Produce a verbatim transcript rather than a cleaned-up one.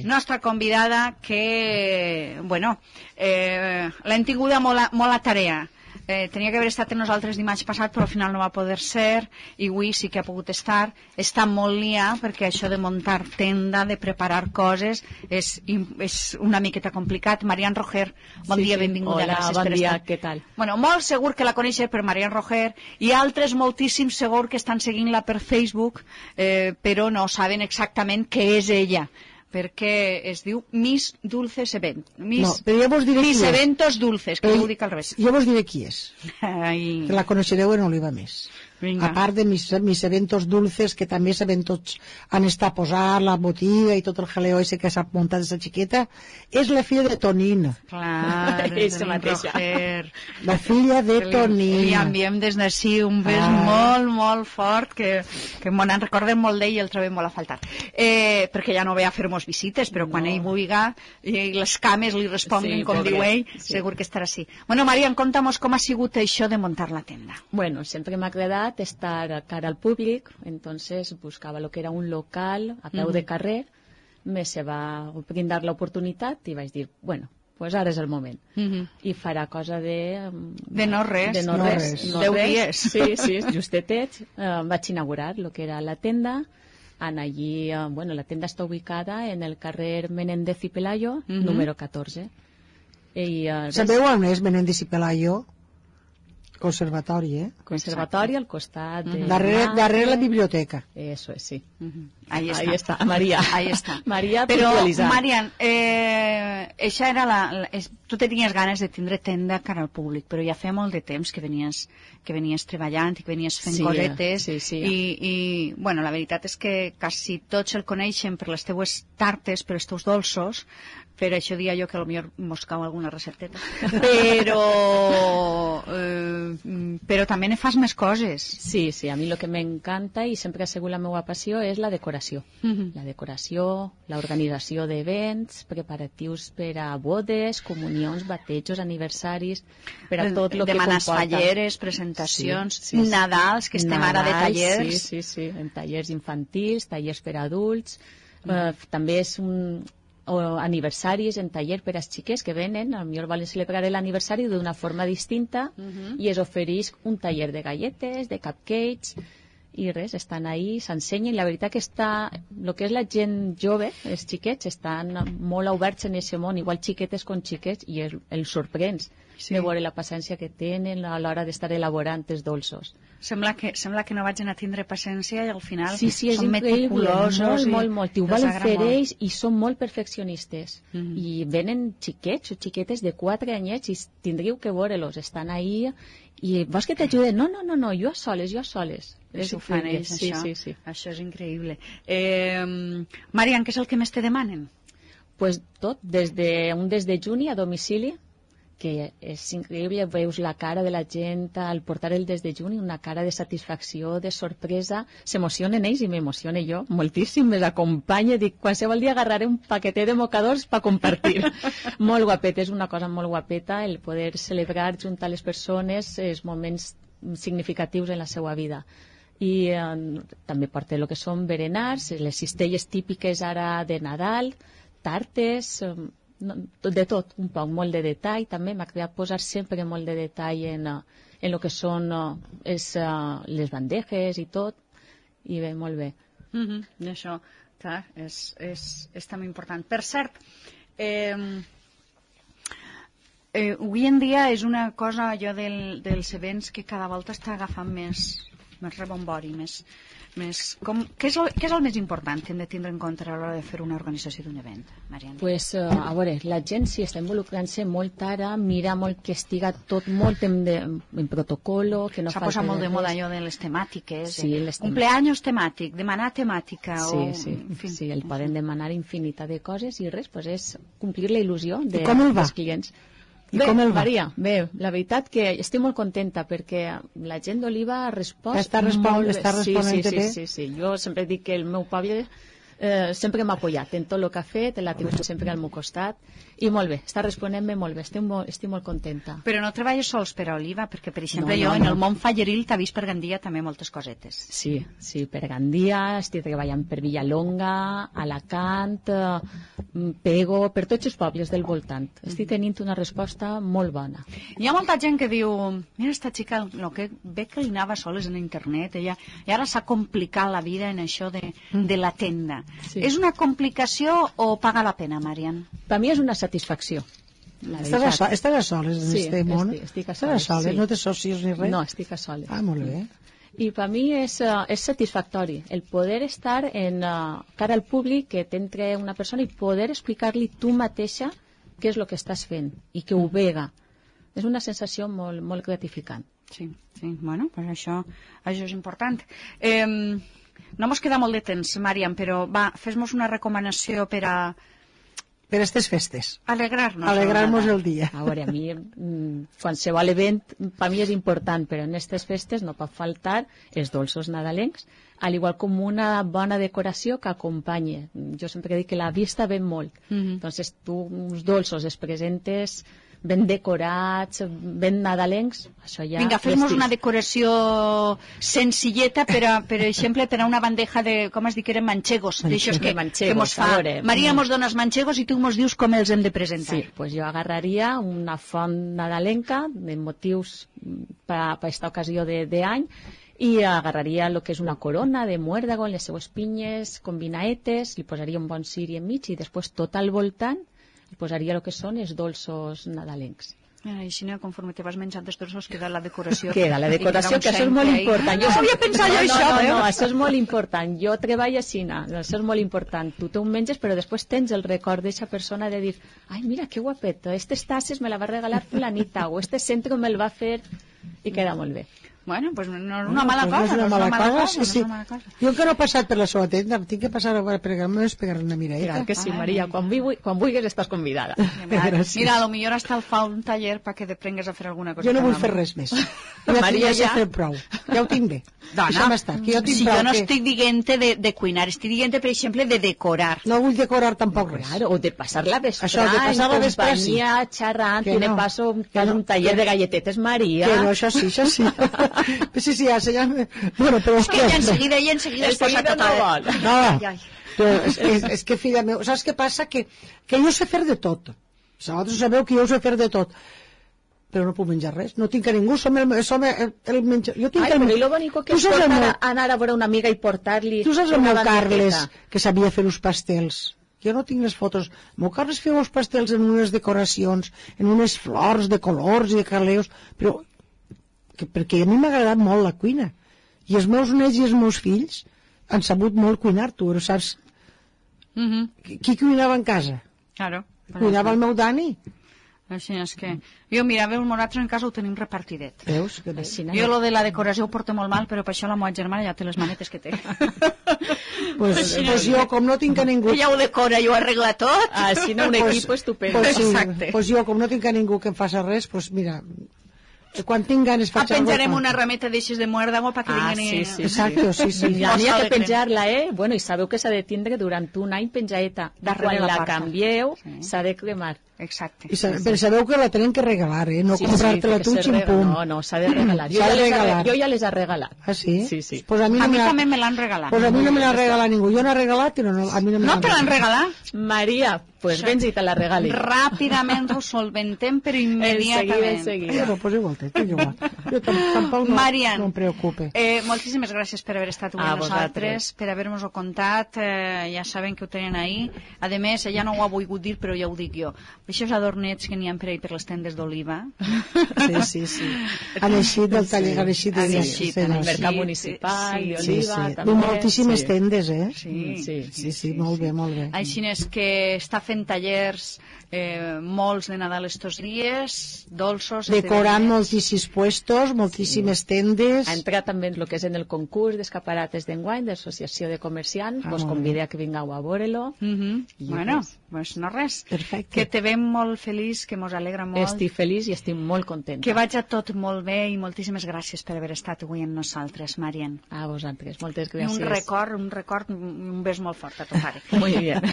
nostra convidada que, bueno, eh, l'hem tinguda molt a, molt a tarea. Eh, tenia que haver estat amb nosaltres dimarts passat, però al final no va poder ser, i avui sí que ha pogut estar. Està molt liat perquè això de muntar tenda, de preparar coses, és, és una miqueta complicat. Marian Roger, bon sí, dia, sí. benvinguda. Hola, gràcies bon per dia, estar. què tal? Bueno, molt segur que la coneixer per Marian Roger, i altres moltíssims segur que estan seguint-la per Facebook, eh, però no saben exactament què és ella, perquè es diu Miss Dulces Event. Miss, no, però jo vos diré Miss qui és. Eventos Dulces, que jo ho dic al revés. Jo vos diré qui és. Ai. Que la coneixereu en Oliva Més. Vinga. A part de mis, mis eventos dulces, que també saben tots, han estat a posar la botiga i tot el jaleo ese que s'ha muntat de sa xiqueta, és la filla de Tonín. Clar, és de Roger. La filla de Tonín. Li enviem des d'ací un bes ah. molt, molt fort, que, que m'ho recordem molt d'ell i el trobem molt a faltar. Eh, perquè ja no ve a fer-nos visites, però quan no. ell vulga i les cames li responguin, sí, com diu ell, sí. segur que estarà així. Bueno, Marian, conta'm com ha sigut això de muntar la tenda. Bueno, sempre m'ha agradat estar cara al públic, entonces buscaba lo que era un local a peu uh-huh. de carrer, me se va brindar la oportunitat i vaig dir, bueno, pues ara és el moment. Uh-huh. I farà cosa de... De no res. De no, no res. res. No Deu res. dies. Sí, sí, justetet. Uh, vaig inaugurar lo que era la tenda. En allí, uh, bueno, la tenda està ubicada en el carrer Menéndez y Pelayo, uh-huh. número catorze. I, uh, sabeu on és Menéndez y Pelayo? Conservatori, eh? Conservatori al costat de... Darrere, darrere la biblioteca. Eso es, sí. Uh-huh. Ahí está. Ahí está, María. Ahí está. María Però, puntualitzant. Marian, eh, eixa era la, la, és, tu tenies ganes de tindre tenda cara al públic, però ja feia molt de temps que venies, que venies treballant i que venies fent sí, cosetes. Sí, sí. I, I, bueno, la veritat és que quasi tots el coneixen per les teues tartes, per els teus dolços, per això dia jo que potser mos cau alguna recepteta, però eh, però també ne fas més coses. Sí, sí, a mi el que m'encanta i sempre ha sigut la meva passió és la decoració. Uh-huh. La decoració, l'organització d'events, preparatius per a bodes, comunions, batejos, aniversaris, per a tot el que demanes comporta. falleres, presentacions, sí, sí, sí. Nadals, que estem Nadals, ara de tallers. Sí, sí, sí, en tallers infantils, tallers per a adults, uh-huh. uh, també és un... o aniversaris en taller per als xiquets que venen, potser volen celebrar l'aniversari d'una forma distinta uh-huh. i es ofereix un taller de galletes, de cupcakes i res, estan ahí, s'ensenyen. La veritat que està, el que és la gent jove, els xiquets, estan molt oberts en aquest món, igual xiquetes com xiquets, i els el sorprens sí. de veure la paciència que tenen a l'hora d'estar elaborant els dolços. Sembla que, sembla que no vagin a tindre paciència i al final sí, sí, són meticulosos. Molt, molt, molt. Ho volen fer molt. ells i són molt perfeccionistes. Mm-hmm. I venen xiquets o xiquetes de quatre anyets i tindríeu que veure-los. Estan ahí i vols que t'ajuden? No, no, no, no, jo a soles, jo a soles. És ho fan ells, sí, això. Sí, sí. Això és increïble. Eh, Marian, què és el que més te demanen? Pues tot, des de, un des de juni a domicili, que és increïble, veus la cara de la gent al portar el des de juny, una cara de satisfacció, de sorpresa, s'emocionen ells i m'emocione jo moltíssim, me l'acompanya, dic, qualsevol dia agarraré un paquetet de mocadors per compartir. Molt guapet, és una cosa molt guapeta el poder celebrar junt a les persones els moments significatius en la seva vida. I eh, també porta el que són berenars, les cistelles típiques ara de Nadal, tartes... Eh, No, de tot, un poc, molt de detall també, m'ha agradat posar sempre molt de detall en, en el que són uh, és, uh, les bandejes i tot, i bé, molt bé. Mm-hmm. I això, clar, és, és, és també important. Per cert, eh, eh, avui en dia és una cosa allò del, dels events que cada volta està agafant més, més rebombori, més... Més, com, què, és el, què és el més important que hem de tindre en compte a l'hora de fer una organització d'un event, Mariana? Pues, uh, a veure, la gent sí està involucrant-se molt ara, mira molt que estiga tot molt en, de, en protocolo, que no s'ha posat molt de moda allò de les temàtiques, sí, les tem... cumpleaños temàtic, demanar temàtica sí, o... sí, en fi, sí, el poden demanar infinitat de coses i res, pues és complir la il·lusió de, dels clients. I bé, com el va? Maria, bé, la veritat que estic molt contenta perquè la gent d'Oliva ha respost està, respon molt bé. està responent sí, sí, bé? Sí, sí, sí, jo sempre dic que el meu poble eh, sempre m'ha apoyat en tot el que ha fet, en la T V sempre al meu costat, i molt bé, està responent-me molt bé, estic molt, estic molt contenta. Però no treballes sols per a Oliva, perquè, per exemple, No, jo no, en no. el món falleril t'ha vist per Gandia també moltes cosetes. Sí, sí, per Gandia, estic treballant per Villalonga, Alacant, eh, Pego, per tots els pobles del voltant. Estic tenint una resposta molt bona. Hi ha molta gent que diu, mira, esta xica, lo que ve que li anava soles en internet, ella, i ara s'ha complicat la vida en això de, de la tenda. Sí. És una complicació o paga la pena, Marian? Per mi és una satisfacció. La Estàs a, veritat. so, estàs a soles en Sí, este món? estic- estic a Estàs a soles, soles, sí. no té socis ni res? No, estic a soles. Ah, molt bé. I per mi és, uh, és satisfactori el poder estar en uh, cara al públic, que t'entre una persona i poder explicar-li tu mateixa què és el que estàs fent i que ho vega. És una sensació molt, molt gratificant. Sí, sí, bueno, pues això, això és important. Eh, no mos queda molt de temps, Marian, però va, fes-nos una recomanació per a Per aquestes festes. alegrar-nos. Alegrar-nos el dia. A veure, a mi mm, qualsevol event per mi és important, però en aquestes festes no pot faltar els dolços nadalencs, al igual com una bona decoració que acompanye. Jo sempre dic que la vista ven molt. Mhm. Entonces tu uns dolços els presentes ben decorats, ben nadalencs, això ja... Vinga, fes-nos l'estil. una decoració senzilleta, per, a, per exemple, per a una bandeja de, com has dit que eren manchegos, d'aixòs que, De manchegos, que mos fa. a veure. Maria mos dona els manchegos i tu mos dius com els hem de presentar. Sí, pues jo agarraria una font nadalenca de motius per a aquesta ocasió de, de any i agarraria el que és una corona de muérdago, les seues pinyes, con vinaetes, li posaria un bon ciri enmig i després tot al voltant li posaria el que són els dolços nadalencs. Mira, i així, conforme te vas menjant els dolços, queda la decoració. Queda la decoració, I que queda un això és molt centre ahí. important. No havia pensat jo no, això, no, no, veus? no, això és molt important. Jo treballo així, no, això és molt important. Tu te ho menges, però després tens el record d'aquesta persona de dir, ai, mira, que guapet, estes tasses me la va regalar fulanita, o este centre me'l va fer, i queda molt bé. Bueno, pues no és una mala pues cosa. No és una mala cosa, sí, no és sí. una mala cosa. Jo que no he passat per la seva tenda, tinc que passar a pegar-me pegar una miradeta. Clar que sí, Maria, quan, vulgui, quan vulguis estàs convidada. Mira, Gràcies. mira, a lo millor hasta el fa un taller perquè te prengues a fer alguna cosa. Jo no vull cada fer home. res més. Ja Maria, tinc, ja ja. sé fer prou. Ja ho tinc bé. Dona, Deixa'm estar, que jo tinc si prou. jo no que... estic dient-te de, de cuinar, estic dient-te, per exemple, de decorar. No vull decorar tampoc res. Claro, o de passar la vesprà, Això, de passar la vesprà, en companyia, xerrant, Que i de no. paso Que fas no. un taller Que- de galletetes Maria. Que no, això sí, això sí. sí, sí, ja, ja... Bueno, però... És que ja enseguida, ja enseguida es posa Enseguida tota... no vol. No, Ai, ai. però és, és, és que, filla meu, saps què passa? Que, que jo sé fer de tot. Vosaltres sabeu que jo sé fer de tot. Però no puc menjar res. No tinc a ningú, som el, som el, el menjar... Jo tinc Ai, el, però i lo bonico que tu és saps el portar, meu, a- anar a veure una amiga i portar-li tu saps el una meu bandeja. Carles, que sabia fer els pastels. Jo no tinc les fotos. El meu Carles feia els pastels en unes decoracions, en unes flors de colors i de carleus, però que, perquè a mi m'ha agradat molt la cuina. I els meus nets i els meus fills han sabut molt cuinar, tu, però saps? Mhm, Qui, qui cuinava en casa? claro. Cuinava el meu Dani. Així és que... Jo, mira, veus, nosaltres en casa ho tenim repartidet. Veus? Que bé. Així, no? Jo lo de la decoració ho porto molt mal, però per això la meva germana ja té les manetes que té. Pues, Així pues jo, com no tinc a ningú... Ella ho decora, jo ho arregla tot. Així no, un Pues- equip estupendo. Pues, sí, Exacte. pues jo, com no tinc a ningú que em faci res, pues mira, quan tinc ganes Ah, faig penjarem alguna una cosa. rameta d'eixes de muérdago perquè Ah, vinguen sí, i... sí, Exacte, sí, sí. Ja n'hi ha Posa que de penjar-la, eh? Bueno, i sabeu que s'ha de tindre durant un any penjadeta. Darrere Quan la la porta. canvieu, Sí. s'ha de cremar. Exacte. I sa- però sabeu que la tenen que regalar, eh? No Sí, comprar-te-la sí, tu, que se rega- ximpum. No, no, s'ha de regalar. Jo S'ha ja, de les ha, regalar. jo ja les he regalat. Ah, sí? Sí, sí. Pues a mi, no A mi me la- també me l'han regalat. Pues a mi no me l'ha regalat ningú. Jo no he regalat, però no, a mi no me No l'han te l'han regalat? Maria, pues Això- vens i te la regali. Ràpidament ho solventem, però immediatament. Enseguida, Bueno, pues igual, té, igual. Jo tam tampoc no, Marian, no em preocupe. Eh, moltíssimes gràcies per haver estat avui A amb nosaltres, vosaltres. per haver-nos-ho contat. Eh, ja saben que ho tenen ahir. A més, ella no ho ha volgut dir, però ja ho dic jo. Aquests adornets que n'hi ha per ahir per les tendes d'oliva. Sí, sí, sí. Han eixit del taller, han eixit de... Han eixit, sí, han sí. eixit. Mercat municipal, Sí, de Sí, Oliva, sí. també. I moltíssimes sí. tendes, eh? Sí, Sí, Sí, sí, molt bé, molt bé. Així és que està fent fent tallers, eh, molts de Nadal estos dies, dolços... Decorant moltíssims puestos, moltíssimes tendes... Ha entrat també en el que és en el concurs d'escaparates d'enguany de l'Associació de Comerciants, Ah, vos molt convide a que vingueu a veure-lo. Mm -hmm. I Bueno, res. pues no res. Perfecte. Que te veiem molt feliç, que mos alegra molt. Estic feliç i estic molt contenta. Que vaig a tot molt bé i moltíssimes gràcies per haver estat avui amb nosaltres, Marian. A vosaltres, moltes I gràcies. un record, un record, un bes molt fort a tu pare. Muy bien.